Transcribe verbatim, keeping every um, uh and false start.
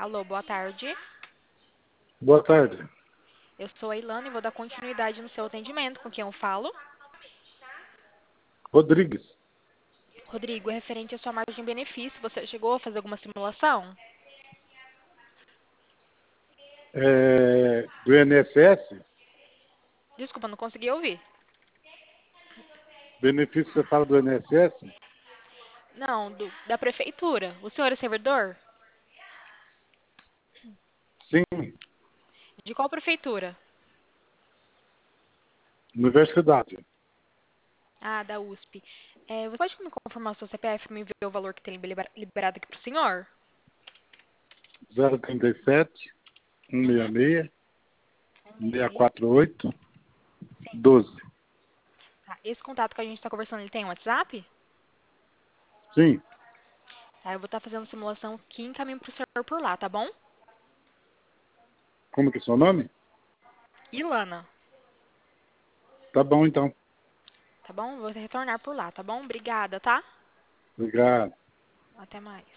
Alô, boa tarde. Boa tarde. Eu sou a Ilana e vou dar continuidade no seu atendimento. Com quem eu falo? Rodrigues. Rodrigo, é referente à sua margem de benefício. Você chegou a fazer alguma simulação? É, do I N S S, Desculpa, não consegui ouvir. benefício você fala do I N S S? Não, do- da prefeitura. O senhor é servidor? Sim, De qual prefeitura? universidade. Ah, da U S P. É, você pode me confirmar o seu C P F e me ver o valor que tem libera- liberado aqui para o senhor? zero trinta e sete, Uhum. cento e sessenta e seis, seiscentos e seis. quarenta e oito, doze. Tá, esse contato que a gente está conversando, ele tem WhatsApp? Sim, Tá, eu vou estar fazendo simulação aqui e encaminho para o senhor por lá, tá bom? como que é seu nome? Ilana, Tá bom então. tá bom? Vou retornar por lá, tá bom? Obrigada, tá? Obrigado. Até mais.